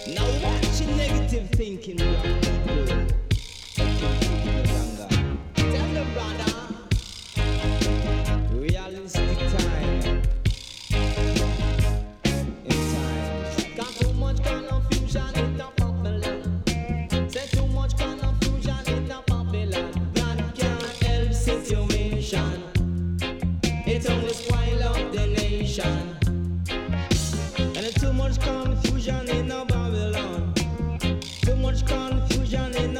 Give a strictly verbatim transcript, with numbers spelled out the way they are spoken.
Now watch your negative thinking, young people. Tell them, brother, realistic time. In times. Got too much confusion in the Babylon. Say too much confusion in the Babylon. God can't help situation. It only spoil up the nation. And too much confusion in the Babylon. Too much confusion in